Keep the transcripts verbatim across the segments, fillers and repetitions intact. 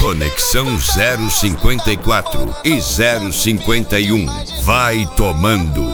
Conexão zero cinquenta e quatro e zero cinquenta e um. Vai tomando.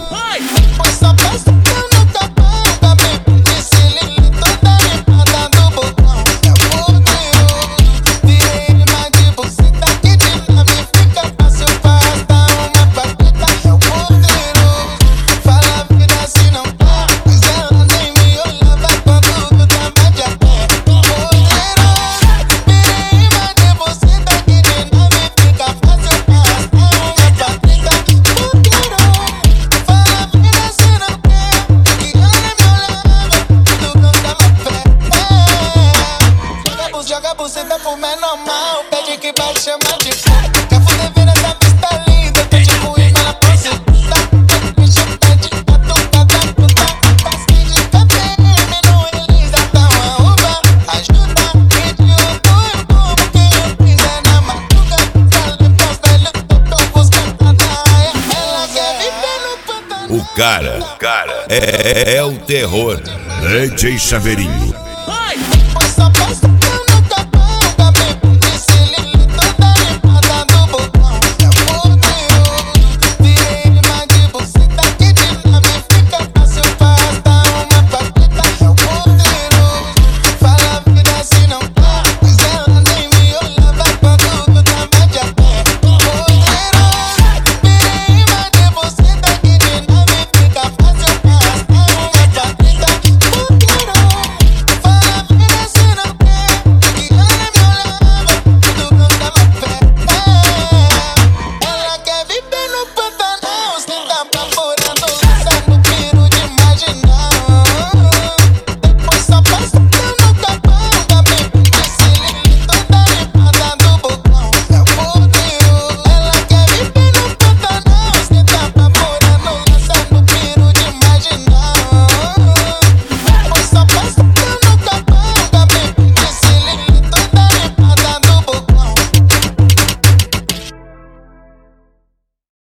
Joga buceta pro menor mal, pede que vai chamar de fã. Quer fuder vira essa pista linda, tô tipo irmã na posita. Bicho pede pra tocar da puta. Basque de K T M no Elisa, dá uma uva. Ajuda, idiota, eu como quem eu quiser na madruga. Sale posta, ele tô buscando a praia. Ela quer viver no pantano. O cara, o cara é, é, é o terror. D J Chaveirinho.